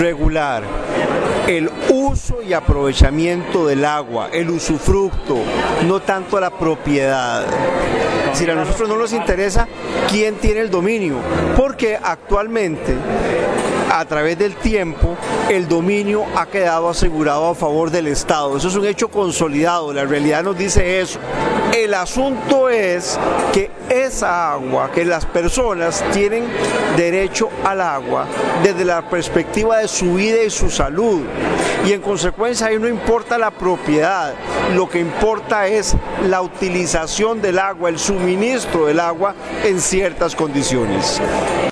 regular el uso y aprovechamiento del agua, el usufructo, no tanto la propiedad. Es decir, a nosotros no nos interesa quién tiene el dominio, porque actualmente, a través del tiempo, el dominio ha quedado asegurado a favor del Estado. Eso es un hecho consolidado, la realidad nos dice eso. El asunto es que esa agua, que las personas tienen derecho al agua desde la perspectiva de su vida y su salud, y en consecuencia ahí no importa la propiedad, lo que importa es la utilización del agua, el suministro del agua en ciertas condiciones.